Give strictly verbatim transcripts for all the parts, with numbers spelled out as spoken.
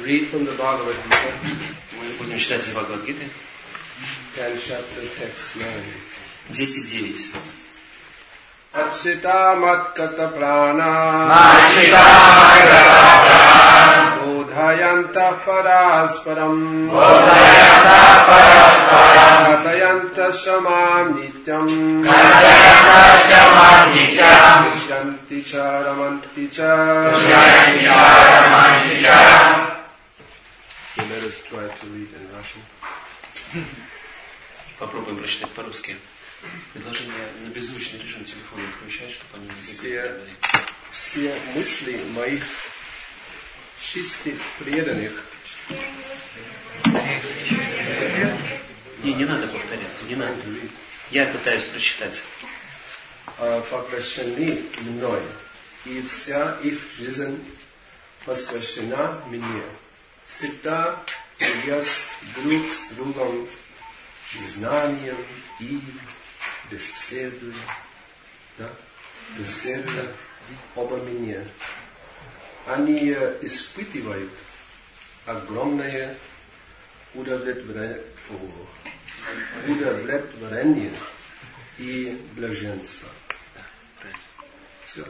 read from the Bhagavad Gita. Мы будем читать из Бхагавад-гиты. ten chapter text nine. десять девять. Atsita matkata prana Atsita matkata prana Bodhayanta parasparam Bodhayanta parasparam Katayanta samam nityam Katayanta samam nityam Vishyanti cha ramanti cha Vishyanti cha ramanti cha. So let us try to read in Russian. Попробуем прочитать по-русски. Предложение на беззвучный режим телефона отключать, чтобы они не Все, все мысли моих чистых преданных Не, не надо повторяться, не надо. Я пытаюсь прочитать. поглощены мной, и вся их жизнь посвящена мне. Всегда делясь друг с другом знанием и беседуя, да, беседуя обо мне. Они испытывают огромное удовлетворение, удовлетворение и блаженство. Все.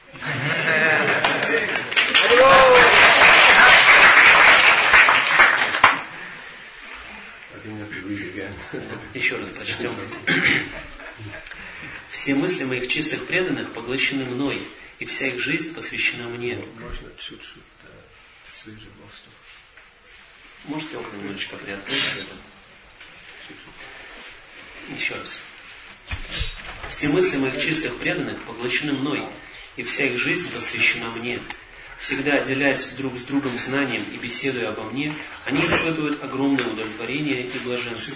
Еще раз прочтем. Все мысли моих чистых преданных поглощены мной, и вся их жизнь посвящена мне. Можно чуть-чуть свежий воздух. Можете окна немножечко приоткрыть? Еще раз. Все мысли моих чистых преданных поглощены мной, и вся их жизнь посвящена мне. Всегда делясь друг с другом знанием и беседуя обо мне, они испытывают огромное удовлетворение и блаженство.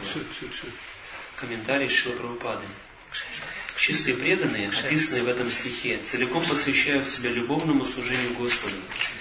Комментарий Шрила Прабхупады. Чистые преданные, описанные в этом стихе, целиком посвящают себя любовному служению Господу.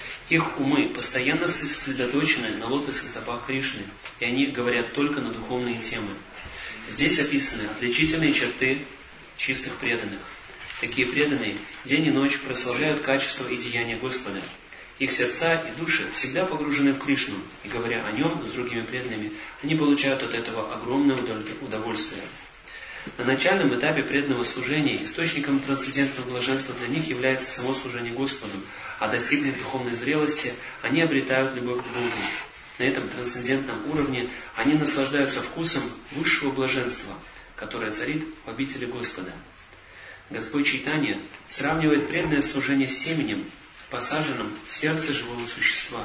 Их умы постоянно сосредоточены на лотосных стопах Кришны, и они говорят только на духовные темы. Здесь описаны отличительные черты чистых преданных. Такие преданные день и ночь прославляют качество и деяния Господа. Их сердца и души всегда погружены в Кришну, и говоря о Нем с другими преданными, они получают от этого огромное удовольствие. На начальном этапе преданного служения источником трансцендентного блаженства для них является само служение Господу, а достигнув духовной зрелости, они обретают любовь к Богу. На этом трансцендентном уровне они наслаждаются вкусом высшего блаженства, которое царит в обители Господа. Господь Чайтанья сравнивает преданное служение с семенем, посаженным в сердце живого существа.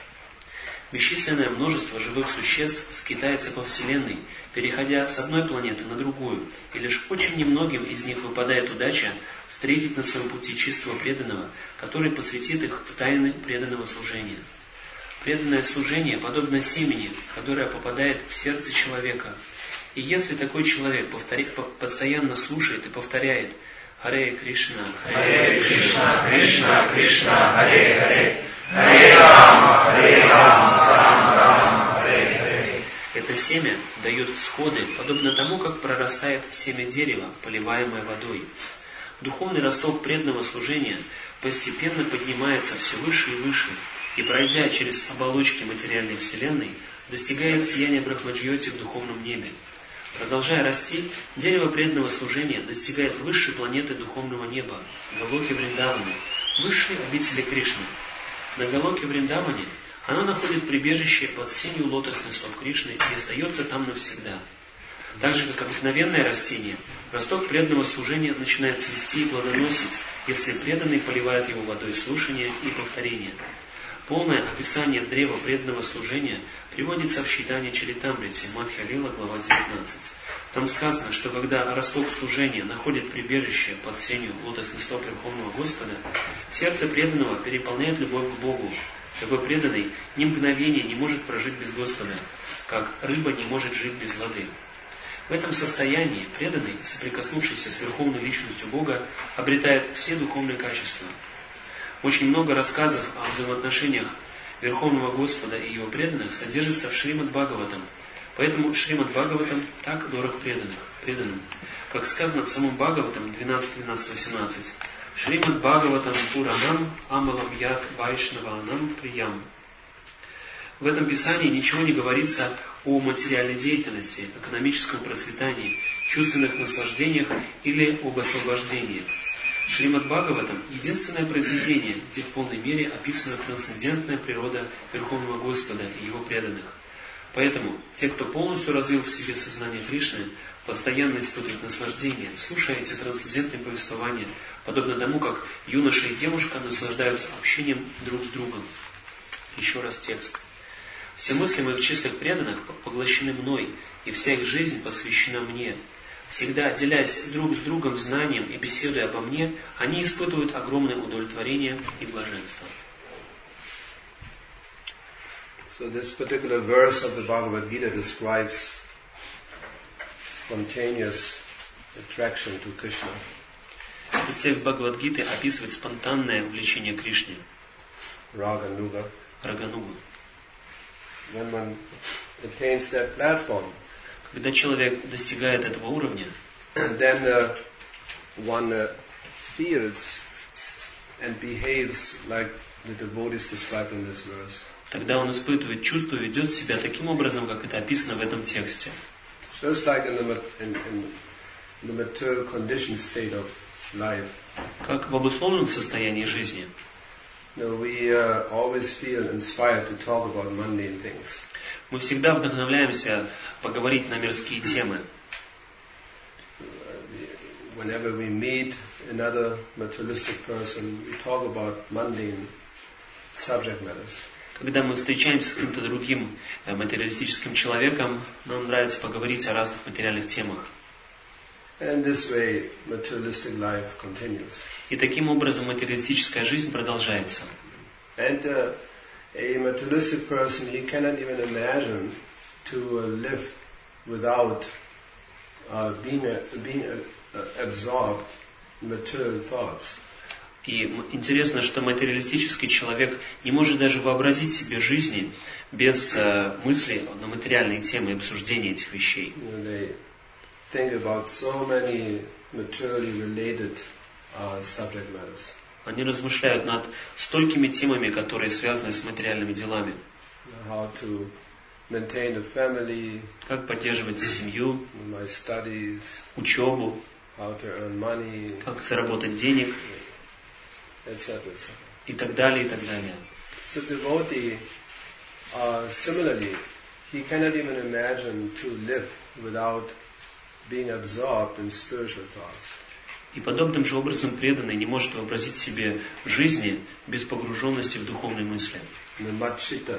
Бесчисленное множество живых существ скитается по Вселенной, переходя с одной планеты на другую, и лишь очень немногим из них выпадает удача встретить на своем пути чистого преданного, который посвятит их в тайны преданного служения. Преданное служение подобно семени, которое попадает в сердце человека. И если такой человек повтори, постоянно слушает и повторяет Харе Кришна, Харе Кришна, Кришна, Кришна, Харе Харе, Харе Рама, Харе Рама, Рама Рама, Харе Харе. Это семя дает всходы, подобно тому, как прорастает семя дерева, поливаемое водой. Духовный росток преданного служения постепенно поднимается все выше и выше, и, пройдя через оболочки материальной вселенной, достигает сияния Брахмаджьоти в духовном небе. Продолжая расти, дерево преданного служения достигает высшей планеты духовного неба, Галоки Вриндаваны, высшей обители Кришны. На Галоке Вриндаване оно находит прибежище под сенью лотосных стоп Кришны и остается там навсегда. Так же, как обыкновенное растение, росток преданного служения начинает цвести и плодоносить, если преданный поливает его водой слушания и повторения. Полное описание древа преданного служения приводится в Чайтанья Чаритамрите, Мадхья Лила, глава девятнадцать. Там сказано, что когда росток служения находит прибежище под сенью лотосных стоп Верховного Господа, сердце преданного переполняет любовь к Богу. Такой преданный ни мгновения не может прожить без Господа, как рыба не может жить без воды. В этом состоянии преданный, соприкоснувшийся с Верховной Личностью Бога, обретает все духовные качества. Очень много рассказов о взаимоотношениях Верховного Господа и Его преданных содержится в Шримад Бхагаватам. Поэтому Шримад Бхагаватам так дорог преданных, преданным. Как сказано в самом Бхагаватам двенадцать, двенадцать, восемнадцать. Шримад Бхагаватам Пуранам Амалам Ят Вайшнаванам Приям. В этом Писании ничего не говорится о материальной деятельности, экономическом процветании, чувственных наслаждениях или об освобождении. Шримад Бхагаватам – единственное произведение, где в полной мере описана трансцендентная природа Верховного Господа и Его преданных. Поэтому те, кто полностью развил в себе сознание Кришны, постоянно испытывают наслаждение, слушая эти трансцендентные повествования, подобно тому, как юноша и девушка наслаждаются общением друг с другом. Еще раз текст. Все мысли моих чистых преданных поглощены мной, и вся их жизнь посвящена мне. Всегда делясь друг с другом знанием и беседуя обо мне, они испытывают огромное удовлетворение и блаженство. So this particular verse of the Bhagavad Gita describes spontaneous attraction to Krishna. Этот текст Бхагавад-гиты описывает спонтанное влечение к Кришне. Raganuga. Рагануга. When one attains that platform, когда человек достигает этого уровня, then uh, one uh, feels and behaves like the devotees described in this verse. Тогда он испытывает чувство и ведет себя таким образом, как это описано в этом тексте. Just like in the, in, in the material conditioned state of life. Как в обусловленном состоянии жизни. No, we uh, always feel inspired to talk about mundane things. Мы всегда вдохновляемся поговорить на мирские темы. Whenever we meet another materialistic person, we talk about mundane subject matters. Когда мы встречаемся с каким-то другим материалистическим человеком, нам нравится поговорить о разных материальных темах. And this way, materialistic life continues. И таким образом материалистическая жизнь продолжается. And uh, a materialistic person, he cannot even imagine to uh, live without uh, being, uh, being uh, absorbed in material thoughts. И интересно, что материалистический человек не может даже вообразить себе жизни без uh, мыслей на материальные темы и обсуждения этих вещей. You know, they think about so many materially related uh, subject matters. Они размышляют над столькими темами, которые связаны с материальными делами. How to maintain a family, как поддерживать семью, my studies, учебу, how to earn money, как заработать денег, et cetera, et cetera. И так далее, и так далее. So devotee, uh, similarly, he cannot even imagine to live without being absorbed in spiritual thoughts. И подобным же образом преданный не может вообразить себе жизни без погруженности в духовные мысли. Matchita.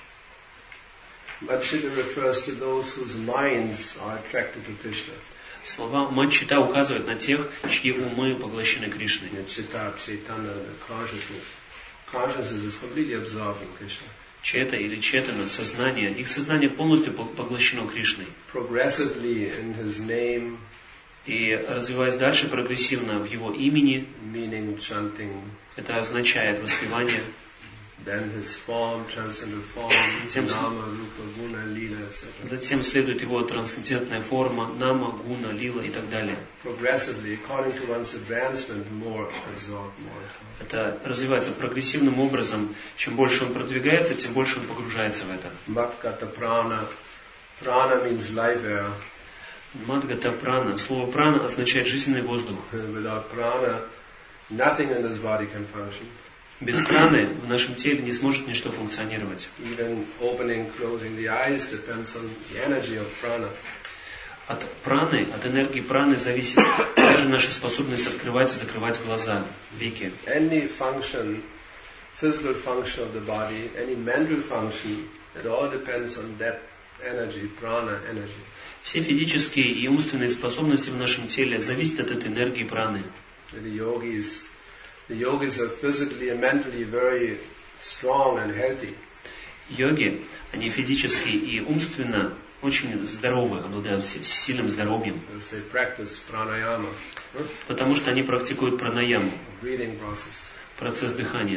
Matchita refers to those whose minds are attracted to Krishna. Слова матчита указывают на тех, чьи умы поглощены Кришной. Chitta, Chaitana, consciousness. Consciousness is completely absorbed in Krishna. Чета или четана, сознание, их сознание полностью поглощено Кришной. Progressively in his name, и развиваясь дальше прогрессивно в его имени, meaning chanting, это означает воспевание, then his form, transcendental form, затем, nama, rupa, guna, lila, et cetera. Затем следует его трансцендентная форма, нама, гуна, лила и так далее. Progressively, according to one's advancement, more absorbed, more. Это развивается прогрессивным образом. Чем больше он продвигается, тем больше он погружается в это. Matkata prana. Prana means life air. Мадгата прана. Слово прана означает жизненный воздух. Without prana, nothing in this body can function. Без праны в нашем теле не сможет ничто функционировать. Even opening, closing the eyes depends on the energy of prana. От праны, от энергии праны зависит даже наша способность открывать и закрывать глаза, веки. Any function, physical function of the body, any mental function, it all depends on that energy, prana energy. Все физические и умственные способности в нашем теле зависят от этой энергии праны. The yogis, the yogis are physically and mentally very strong and healthy. Йоги, они физически и умственно очень здоровы, обладают сильным здоровьем. They practice pranayama. Потому что они практикуют пранаяму, Breathing process. процесс дыхания.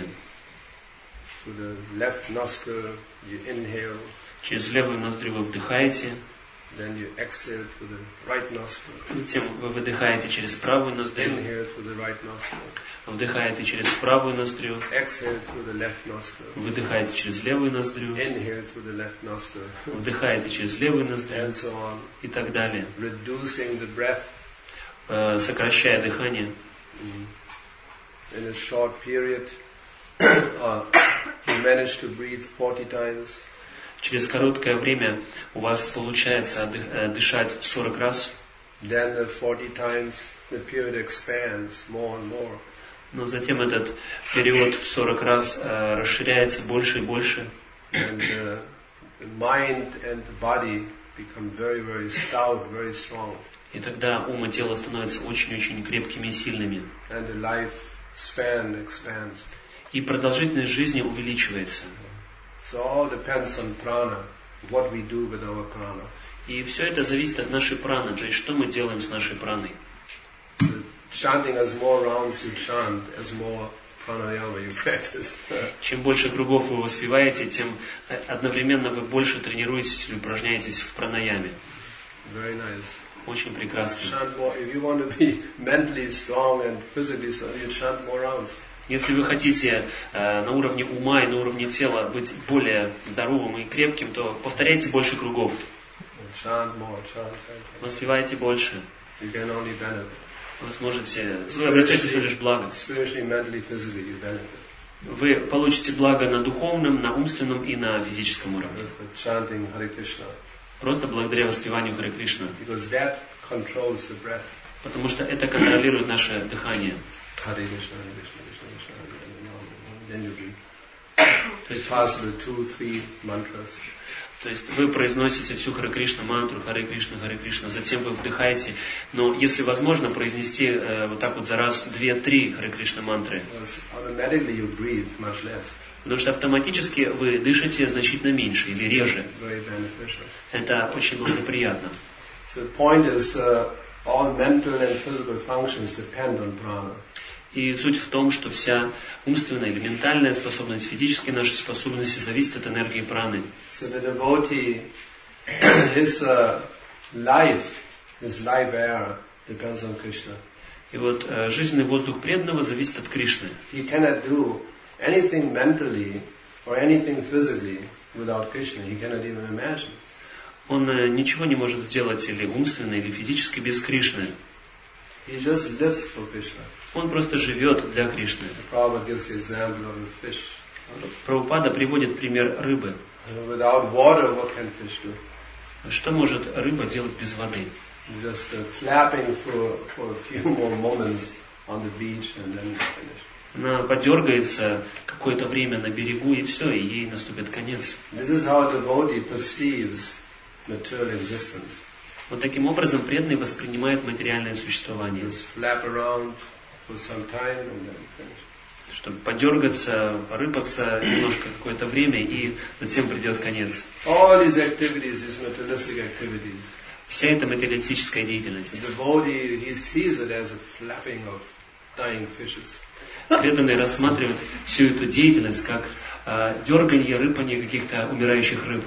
Through the left nostril, you inhale. Через левую ноздрю вы вдыхаете. Then you exhale through the right nostril. Затем вы выдыхаете через правую ноздрю. Inhale through the right nostril. Вдыхаете через правую ноздрю. Exhale through the left nostril. Выдыхаете через левую ноздрю. Inhale through the left nostril. Вдыхаете через левую ноздрю. And so on. И так далее. Reducing the breath. Сокращая дыхание. In a short period, uh, you manage to breathe forty times. Через короткое время у вас получается дышать сорок раз. Then the forty times the period expands more and more. Но затем этот период в сорок раз э, расширяется больше и больше. And uh, the mind and the body become very, very stout, very strong. И тогда ум и тело становятся очень-очень крепкими и сильными. And the life span expands. И продолжительность жизни увеличивается. So all depends on prana, what we do with our prana. И все это зависит от нашей праны, то есть что мы делаем с нашей праной. Chanting as more rounds you chant, as more pranayama you practice. Чем больше кругов вы воспеваете, тем одновременно вы больше тренируетесь или упражняетесь в пранаяме. Very nice. Очень прекрасно. Chant more. If you want to be mentally strong and physically strong, you chant more rounds. Если вы хотите э, на уровне ума и на уровне тела быть более здоровым и крепким, то повторяйте больше кругов. Chant more, chant, chant. Воспевайте больше. You can only benefit. Вы сможете, вы обретете всего лишь благо. Spiritually, mentally, physically, you benefit. Вы получите благо на духовном, на умственном и на физическом уровне. Chanting Hare Krishna. Просто благодаря воспеванию Харе Кришна. Because that controls the breath. Потому что это контролирует наше дыхание. Hare Krishna, Hare Krishna, Krishna Krishna, Hare Hare. Then you breathe. То есть, pass the two, three mantras. То есть вы произносите всю Харе Кришна мантру, Харе Кришна, Харе Кришна, затем вы вдыхаете. Но если возможно, произнести э, вот так вот за раз две-три Харе Кришна мантры. Automatically you breathe much less. Потому что автоматически вы дышите значительно меньше или реже. Very beneficial. Это очень благоприятно. So the point is, uh, all mental and physical functions depend on prana. И суть в том, что вся умственная или ментальная способность, физические наши способности зависят от энергии праны. So the devotee, his uh, life, his life air depends on Krishna. И вот э, жизненный воздух преданного зависит от Кришны. He cannot do anything mentally or anything physically without Krishna. He cannot even imagine. Он э, ничего не может сделать или умственно, или физически без Кришны. He just lives for Krishna. Он просто живет для Кришны. Prabhupada gives the example of the fish. Прабхупада приводит пример рыбы. Without water, what can fish do? Что может рыба делать без воды? Just uh, flapping for, for a few more moments on the beach and then finish. Она подергается какое-то время на берегу, и все, и ей наступит конец. This is how a devotee perceives material existence. Вот таким образом преданный воспринимает материальное существование. Just flap around for some time and then finish. Чтобы подергаться, порыпаться немножко какое-то время, и затем придет конец. All these activities, these materialistic activities. Вся эта материалистическая деятельность. The devotee, he sees it as a flapping of dying fishes. Преданный рассматривает всю эту деятельность как э, дерганье, рыпанье каких-то умирающих рыб.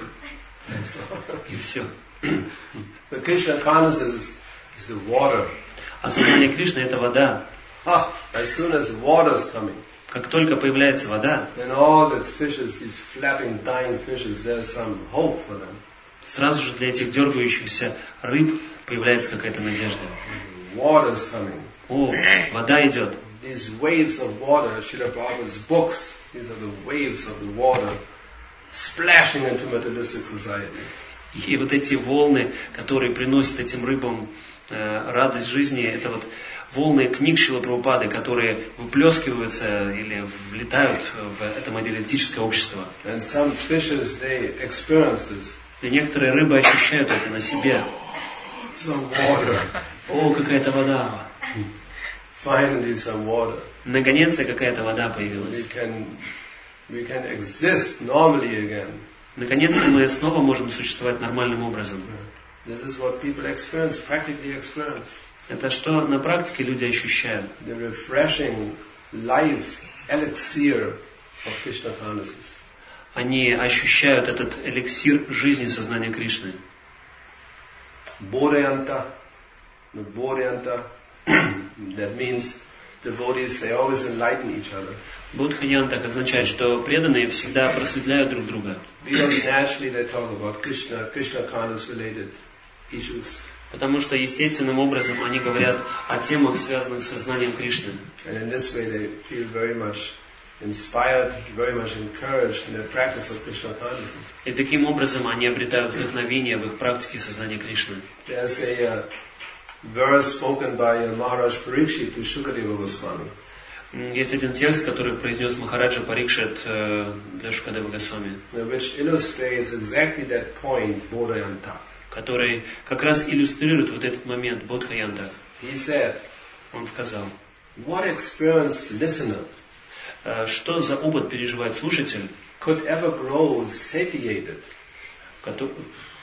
И все. The Krishna consciousness is the water. Осознание Кришны — это вода. Ah, as soon as water is coming, Как только появляется вода, then all the fishes, these flapping, dying fishes, there's some hope for them. сразу же для этих дергающихся рыб появляется какая-то надежда. Water is coming. О, вода идет. These waves of water, Srila Prabhupada's books, these are the waves of the water splashing into materialistic society. И вот эти волны, которые приносят этим рыбам э, радость жизни, это вот волны книг Шрилы Прабхупады, которые выплескиваются или влетают в это материалистическое общество. And some fishes, they experience this. И некоторые рыбы ощущают это на себе. Some water. О, какая-то вода. Finally some water. Наконец-то какая-то вода We появилась. can, we can exist normally again. Наконец-то мы снова можем существовать нормальным образом. This is what people experience, practically experience. Это что на практике люди ощущают. The refreshing life elixir of Krishna consciousness. Они ощущают этот эликсир жизни сознания Кришны. Bodhayanta, the Bodhayanta, that means devotees, they always enlighten each other. Бодхаянтах означает, что преданные всегда просветляют друг друга. Because naturally they talk about Krishna, Krishna consciousness related issues. Потому что естественным образом они говорят о темах, связанных с сознанием Кришны. And in this way they feel very much inspired, very much encouraged in their practice of Krishna consciousness. И таким образом они обретают вдохновение в их практике сознания Кришны. There's a uh, verse spoken by uh, Maharaj Parikshit to Shukadeva Goswami. Есть один текст, который произнес Махараджа Парикшит э, для Шукадева Госвами, Which illustrates exactly that point, Bodhayanta. который как раз иллюстрирует вот этот момент Бодхаянта. He said, Он сказал, what experienced listener э, что за опыт переживает слушатель, could ever grow satiated? который...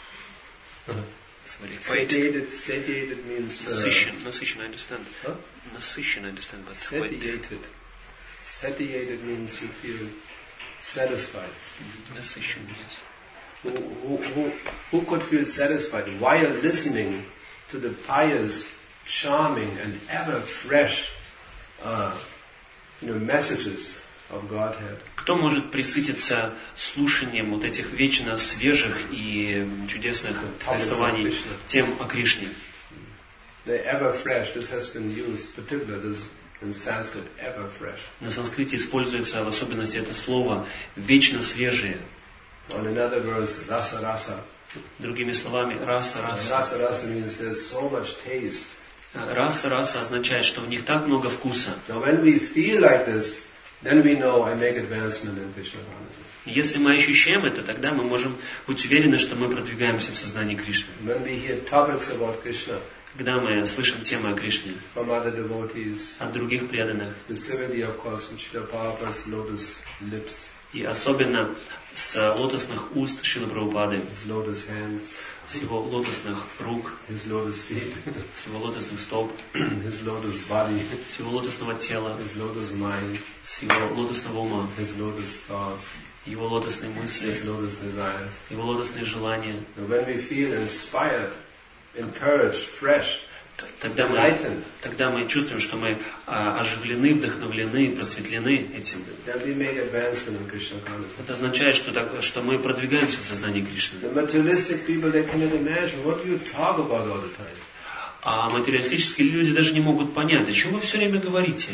Sorry, Satiated, satiated means... Uh, насыщен, насыщен, I understand. Huh? Насыщен, I understand, but Satiated. Satiated means you feel satisfied. насыщен, yes. Who, who, who, who could feel satisfied while listening to the pious, charming and ever fresh uh, you know, messages of Godhead? Кто может присытиться слушанием вот этих вечно свежих и чудесных повествований тем о Кришне? The ever fresh, this has been used, particularly this in Sanskrit, ever fresh. На санскрите используется в особенности это слово «вечно свежие». On another verse, rasa rasa. Другими словами, раса, раса. Rasa rasa means there's so much taste. Раса, раса означает, что в них так много вкуса. Now when we feel like this, then we know I make advancement in Krishna consciousness. Если мы ощущаем это, тогда мы можем быть уверены, что мы продвигаемся в сознании Кришны. When we hear topics about Krishna, Когда мы слышим темы о Кришне from other devotees, от других преданных, specifically of course from Srila Prabhupada's lotus lips, и особенно с лотосных уст Шрилы Прабхупады, his lotus hands, с его лотосных рук, his lotus feet, с его лотосных стоп, his lotus body, с его лотосного тела, his lotus mind, с его лотосного ума, his lotus thoughts, его лотосные мысли, his lotus desires. его лотосные желания. And when we feel inspired, encouraged, fresh, Тогда мы, enlightened, тогда мы чувствуем, что мы а, оживлены, вдохновлены, просветлены этим. then we make advancement in Krishna consciousness. Это означает, что, так, что мы продвигаемся в сознании Кришны. The materialistic people, they cannot imagine what you talk about all the time. А материалистические люди даже не могут понять, о чем вы все время говорите.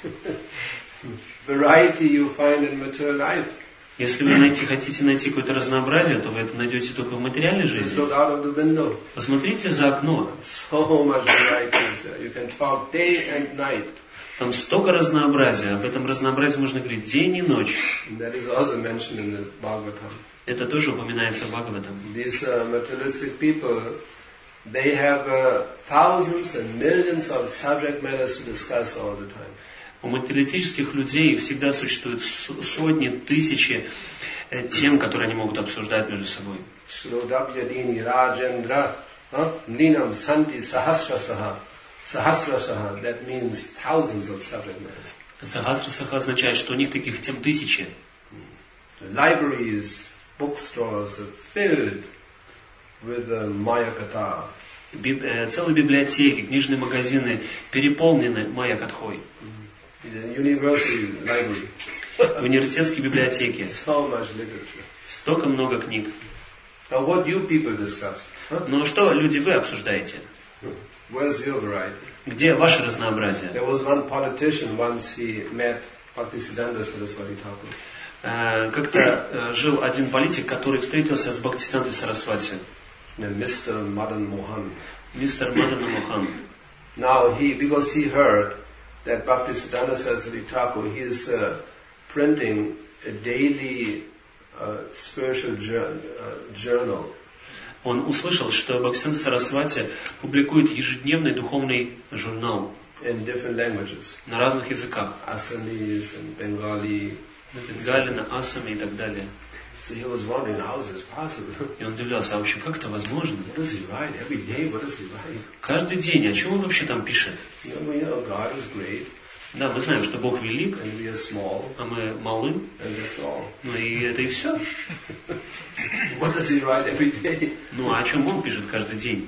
Variety you find in material life. Если вы найти, хотите найти какое-то разнообразие, то вы это найдете только в материальной Just жизни. look out of the window. Посмотрите за окно. So much variety is there. You can talk day and night. Там столько разнообразия. Об этом разнообразии можно говорить день и ночь. And that is also mentioned in the Bhagavatam. Это тоже упоминается в Бхагаватам. These uh, materialistic people, they have uh, thousands and millions of subject matters to discuss all the time. У материалистических людей всегда существуют сотни, тысячи тем, которые они могут обсуждать между собой. Shrodabhyadini Rajendra Ninam Santi Sahasrasaha. Sahasrasaha, that means thousands of subject matters. Сахасрасаха означает, что у них таких тем тысячи. The libraries, bookstores are filled with uh, Maya Katha. Биб, э, целые библиотеки, книжные магазины переполнены Майя Катхой. The university library. Университетские библиотеки. So much literature. Столько много книг. Now what you people discuss? Huh? Но что, люди, вы обсуждаете? Where's your variety? Где ваше разнообразие? There was one politician once he met Bhaktisiddhanta Saraswati Thakur. Э, как-то э, жил один политик, который встретился с Бхактисидантой Сарасвати. Mister Madan Mohan. Мистер Мадан Мохан. Now he, because he heard that Bhaktisiddhanta Saraswati Thakur, he is uh, printing a daily uh, spiritual jour- uh, journal. Он услышал, что Бхактисиданта Сарасвати публикует ежедневный духовный журнал in different languages. на разных языках. Assamese and Bengali. На Бенгале, на Ассаме и так далее. So he was wondering, how is this possible? И он удивлялся, а вообще, как это возможно? What does he write? Every day, what does he write? Каждый день, о чем он вообще там пишет? You know, we know God is great, Да, мы знаем, что Бог велик, and we are small, а мы малы, and that's all. ну и это и все. What does he write every day? Ну а о чем он пишет каждый день?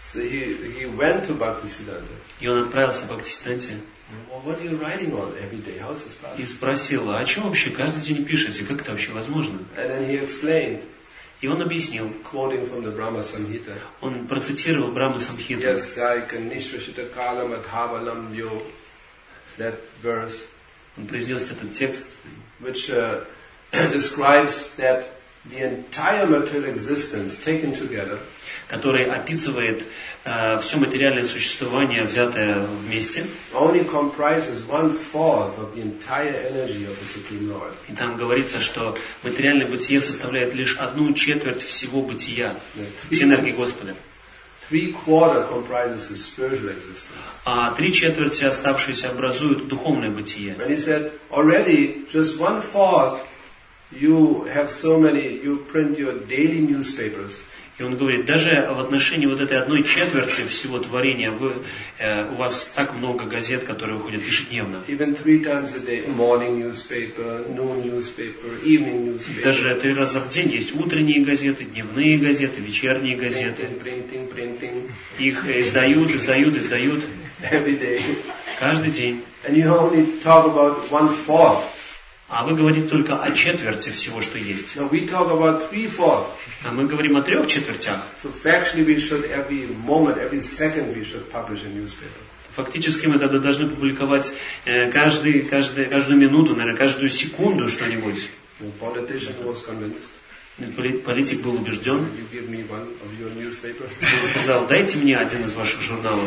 So he, he went to Bhaktisiddhanta. И он отправился в Бхактисиданте. Well, what are you writing on every day? How is this possible? И спросил, а о чем вообще каждый день пишете? Как это вообще возможно? And then he explained, И он объяснил, quoting from the Brahma Samhita. он процитировал Брахма Самхиту. Yes, Saika Nishvashita Kalam Adhavalam Yo. That verse. Он произнес этот текст, Which uh, describes that the entire material existence taken together который описывает э, все материальное существование, взятое вместе. only comprises one fourth of the entire energy of the Supreme Lord. И там говорится, что материальное бытие составляет лишь одну четверть всего бытия, всей энергии Господа. Three quarter comprises the spiritual existence. А три четверти оставшиеся образуют духовное бытие. And he said, already just one fourth, you have so many, you print your daily newspapers. И он говорит, даже в отношении вот этой одной четверти всего творения вы, э, у вас так много газет, которые выходят ежедневно. Even three times a day, morning newspaper, noon newspaper, evening newspaper. Даже три раза в день есть утренние газеты, дневные газеты, вечерние газеты. Printing, printing, printing. Их издают, издают, издают. Every day. Каждый день. And you only talk about one fourth. А вы говорите только о четверти всего, что есть. No, we talk about three fourths. А мы говорим о трех четвертях. So factually we should every moment, every second we should publish a newspaper. Фактически мы тогда должны публиковать э, каждый, каждый, каждую минуту, наверное, каждую секунду что-нибудь. The politician was convinced. Поли- Политик был убежден. You give me one of your newspaper. Он сказал, дайте мне один из ваших журналов,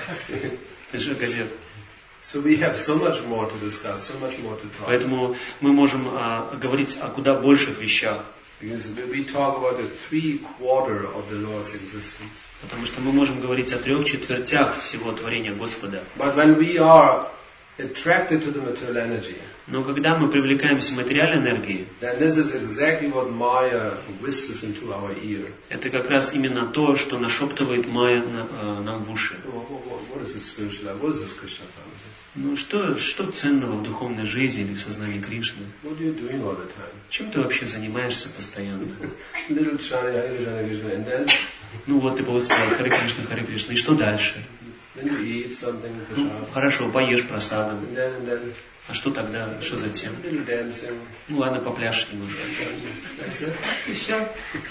из газет. So we have so much more to discuss, so much more to talk. Поэтому мы можем а, говорить о куда больших вещах. Because we talk about the three quarter of the Lord's existence. Потому что мы можем говорить о трех четвертях всего творения Господа. But when we are attracted to the material energy, Но когда мы привлекаемся материальной энергией, then this is exactly what Maya whispers into our ear. это как раз именно то, что нашептывает Майя на, э, нам в уши. What, what, what is this spiritual life? What is this Krishna consciousness? Ну что, что ценного в духовной жизни или в сознании Кришны? What are you doing all the time? Чем ты вообще занимаешься постоянно? Little Chani, Hare Krishna, Hare Krishna, and then, Ну вот ты повоспевал Харе Кришна, Харе Кришна, и что дальше? then you eat something, Ну, prasad, хорошо, поешь просадом. and then, and then, А что тогда? Что затем? little dancing, Ну ладно, попляшешь немножко. that's it. И все.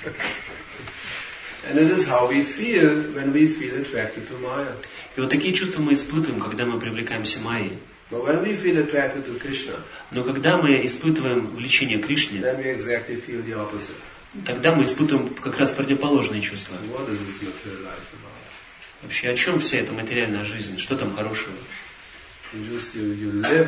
And this is how we feel when we feel attracted to Maya. И вот такие чувства мы испытываем, когда мы привлекаемся Майей. But when we feel attracted to Krishna, Но когда мы испытываем влечение к Кришне, then we exactly feel the opposite. тогда мы испытываем как раз противоположные чувства. What is this material life about? Вообще, о чем вся эта материальная жизнь? Что там хорошего? You just, you, you live,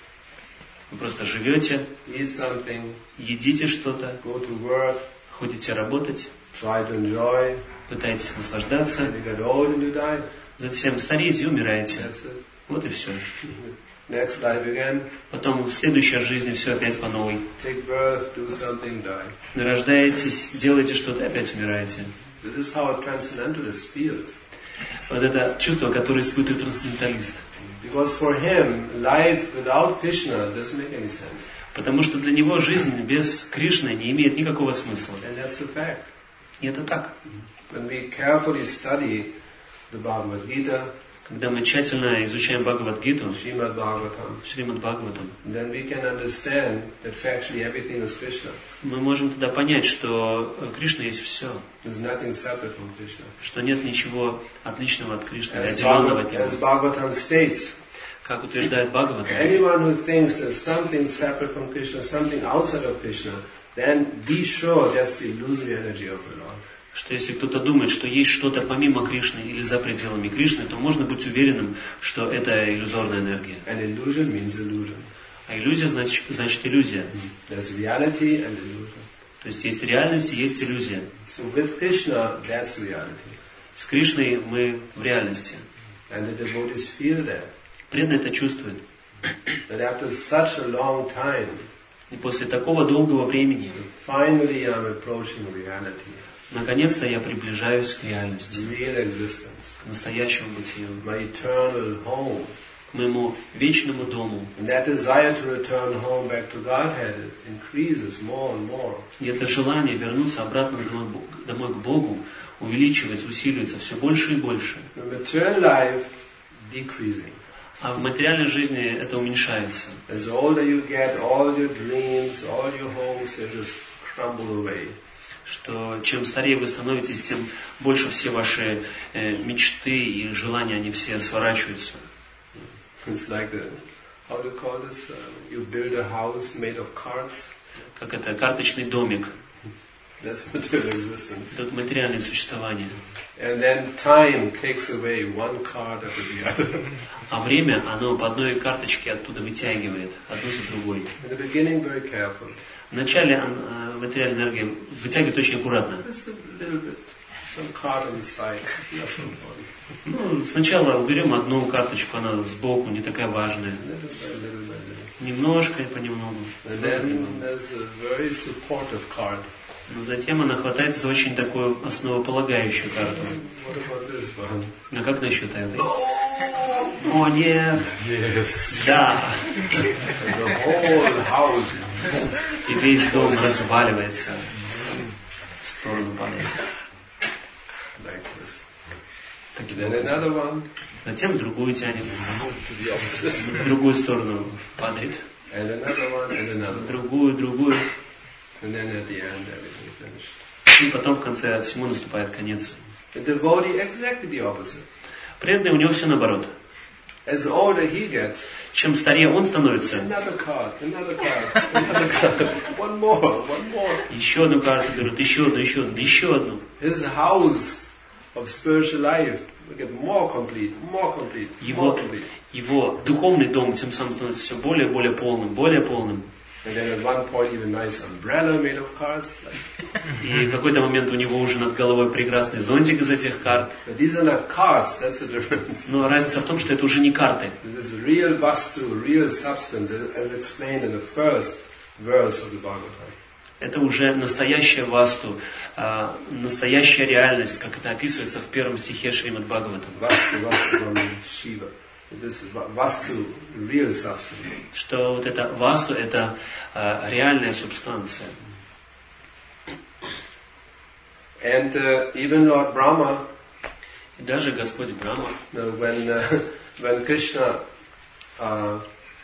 Вы просто живете, eat something, едите что-то, go to work, ходите работать, try to enjoy, пытаетесь наслаждаться, and you get old and you die. затем стареете и умираете. That's it. Вот и все. Next life again, Потом в следующей жизни все опять по новой. take birth, do something, die. Рождаетесь, делаете что-то, опять умираете. This is how a transcendentalist feels. Вот это чувство, которое испытывает трансценденталист. Because for him, life without Krishna doesn't make any sense. Потому что для него жизнь без Кришны не имеет никакого смысла. And that's the fact. И это так. When we carefully study the Bhagavad Gita, Когда мы тщательно изучаем Бхагавад-гиту, Srimad Bhagavatam, Шримад Бхагаватам, then we can understand that factually everything is Krishna. мы можем тогда понять, что Кришна есть все, There's nothing separate from Krishna. что нет ничего отличного от Кришны, As, отделенного от Bhagavad, Него. as Bhagavatam states, Как утверждает Бхагаватам, anyone who thinks there's something separate from Krishna, something outside of Krishna, then be sure that's the illusory energy of the Lord. что если кто-то думает, что есть что-то помимо Кришны или за пределами Кришны, то можно быть уверенным, что это иллюзорная энергия. And illusion means illusion. А иллюзия значит, значит иллюзия. There's reality and illusion. То есть есть реальность и есть иллюзия. So with Krishna, that's reality. С Кришной мы в реальности. And the devotees feel that. Преданный это чувствует. That after such a long time, И после такого долгого времени, finally I'm approaching reality, наконец-то я приближаюсь к реальности, real existence, к настоящему бытию, my eternal home. к моему вечному дому. And that desire to return home back to Godhead increases more and more. И это желание вернуться обратно домой, домой к Богу увеличивается, усиливается все больше и больше. The material life decreasing. А в материальной жизни это уменьшается. As the older you get, all your dreams, all your hopes, they just crumble away. Что чем старее вы становитесь, тем больше все ваши э, мечты и желания, они все сворачиваются. It's like the, how do you call this? Uh, you build a house made of cards. Как это, карточный домик. That's material existence. Это материальное существование. And then time takes away one card after the other. А время, оно по одной карточке оттуда вытягивает, одну за другой. In the beginning, very careful. Вначале э, материальная энергия вытягивает очень аккуратно. Just a little bit, some card on the side. Not so important. Ну, сначала уберем одну карточку, она сбоку, не такая важная. Little by little by little. Немножко и понемногу. And then there's a very supportive card. Но затем она хватается за очень такую основополагающую карту. What about this one? А как насчет этой? О, нет! Yes. Да! And the whole house. И весь дом разваливается. В сторону падает. Like this. Таким Then образом. another one. Затем другую тянет. To the opposite. В другую сторону падает. And another one and another one. Другую, другую. And then at the end everything finished. И потом в конце всему наступает конец. The devotee exactly the opposite. Преданный, у него все наоборот. As the older he gets, Чем старее он становится, another card, another card, another card, one more, one more. еще одну карту берут, еще одну, еще одну, еще одну. His house of spiritual life will get more complete, more complete, more Его, complete. его духовный дом тем самым становится все более и более полным, более полным. And then at one point even nice umbrella made of cards. Like, И в какой-то момент у него уже над головой прекрасный зонтик из этих карт. but these are not cards, that's the difference. Но разница в том, что это уже не карты. This is real vastu, real substance, as explained in the first verse of the Bhagavatam. Это уже настоящая васту, а, настоящая реальность, как это описывается в первом стихе Шримад Бхагаватам. Vastu, vastu from Shiva. This is va- vastu, real substance. Что вот это васту, это а, реальная субстанция. And uh, even Lord Brahma, И даже Господь Брахма, uh, when uh, when Krishna uh,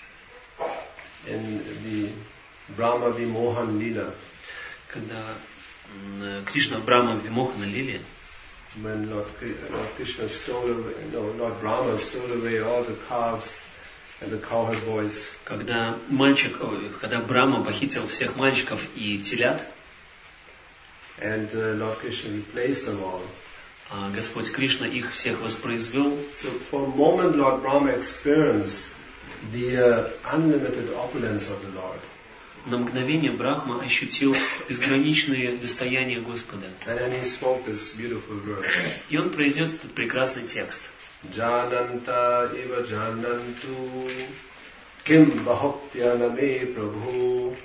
in the Brahma Vimohan Lila, когда м, Кришна Брахма в Вимохана Лиле, when Lord, Kri- Lord Krishna stole away, no, Lord Brahma stole away all the calves and the cowherd boys, когда мальчик, ой, когда Брахма похитил всех мальчиков и телят, and uh, Lord Krishna replaced them all. а Господь Кришна их всех воспроизвел. So for a moment Lord Brahma experienced the uh, unlimited opulence of the Lord. На мгновение Брахма ощутил безграничные достояния Господа. And then he spoke this beautiful verse. И он произнес этот прекрасный текст. Jananta eva janantu kim bhaktyaname prabhu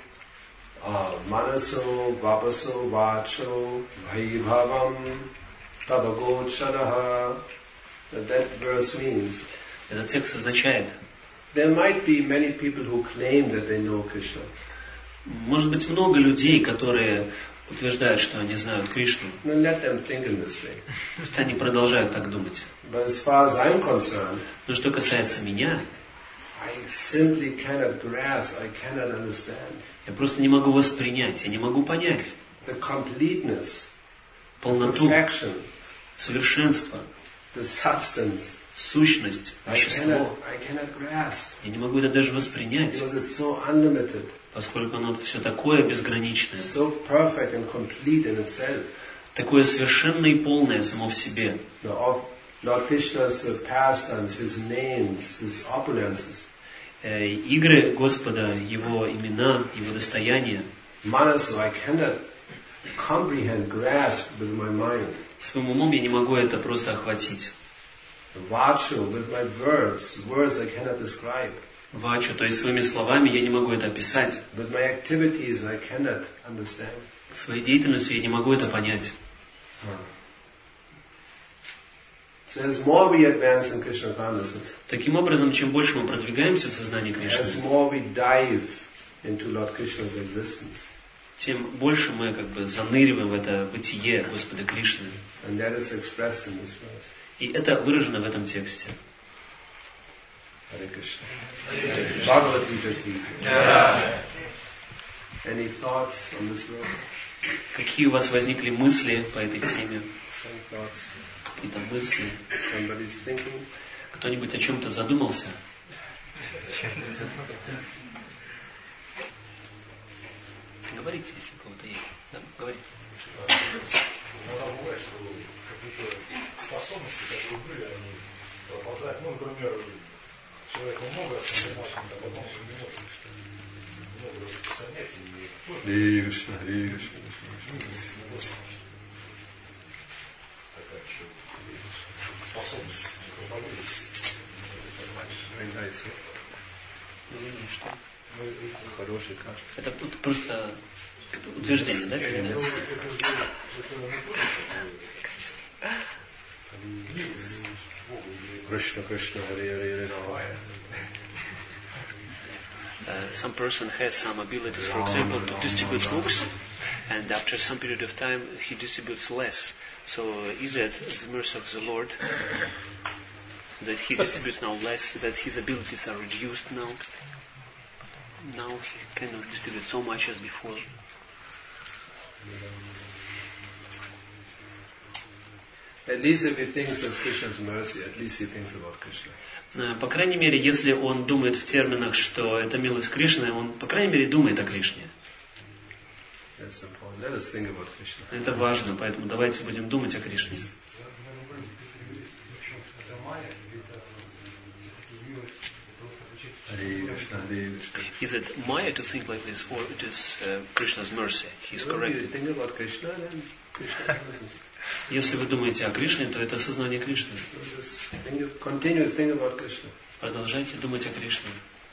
manaso vapaso vacho vaibhavam tabagochadaha. That verse means Этот текст означает, there might be many people who claim that they know Krishna. может быть, много людей, которые утверждают, что они знают Кришну. Then let them think in this way. Пусть они продолжают так думать. But as far as I'm concerned, Но что касается меня, I simply cannot grasp, I cannot understand я просто не могу воспринять, я не могу понять the completeness, полноту, perfection, совершенство, the substance. сущность, I вещество. cannot, I cannot grasp Я не могу это даже воспринять, because it's so unlimited, поскольку оно все такое безграничное, so perfect and complete in itself. такое совершенное и полное само в себе. The, of Lord Krishna's uh, pastimes, His names, His opulences, Э, Игры Господа, Его имена, Его достояния, Manaso, I cannot comprehend, grasp with my mind. своим умом я не могу это просто охватить. Vachu, with my words, words I cannot describe. Вачу, то есть своими словами я не могу это описать. With my activities I cannot understand. Своей деятельностью я не могу это понять. So as more we advance in Krishna consciousness, таким образом, чем больше мы продвигаемся в сознании Кришны, as more we dive into Lord Krishna's existence, тем больше мы как бы заныриваем в это бытие Господа Кришны. and that is expressed in this verse. И это выражено в этом тексте. Hare Krishna. Bhagavad Gita Gita. Any thoughts on this verse? Какие у вас возникли мысли по этой теме? Some thoughts. Какие-то мысли? Somebody's thinking. Кто-нибудь о чем-то задумался? Говорите, если у кого-то есть. Да, говорите. Иногда бывает, что какие-то способности, которые были, они пропадают. Ну, например, человек много раз занимался, а потом уже не может много занятий. Hare Krishna, Hare Krishna. Такая еще способность провалилась. Что? Хороший каш. Это просто утверждение, да? Krishna, Krishna, Hare Hare, Hare. Uh, some person has some abilities, for example, to distribute books, and after some period of time he distributes less. So uh, is it the mercy of the Lord that he distributes now less, that his abilities are reduced now? Now he cannot distribute so much as before. At least if he thinks of Krishna's mercy, at least he thinks about Krishna. По крайней мере, если он думает в терминах, что это милость Кришны, он, по крайней мере, думает о Кришне. That's important. Let us think about Krishna. Это важно, поэтому давайте будем думать о Кришне. Is it Maya to think like this, or it is uh, Krishna's mercy? He's correct. If you think about Krishna, then Krishna is. Если вы думаете о Кришне, то это сознание Кришны. Continue to think about Krishna. Продолжайте думать о Кришне.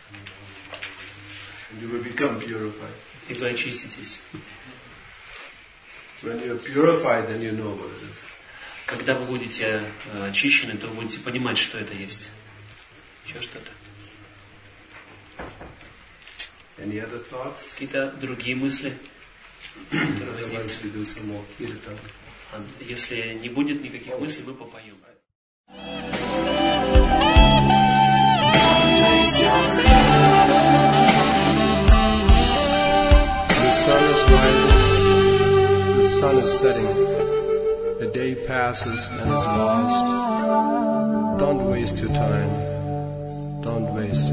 And you will become purified. И вы очиститесь. When you are purified, then you know what it is. Когда вы будете очищены, то вы будете понимать, что это есть. Еще что-то? Any other thoughts? Какие-то другие мысли? Otherwise we do some more kirtan. Если не будет никаких мыслей, мы попоем. The sun is rising, the sun is setting, the day passes and is lost. Don't waste your time, don't waste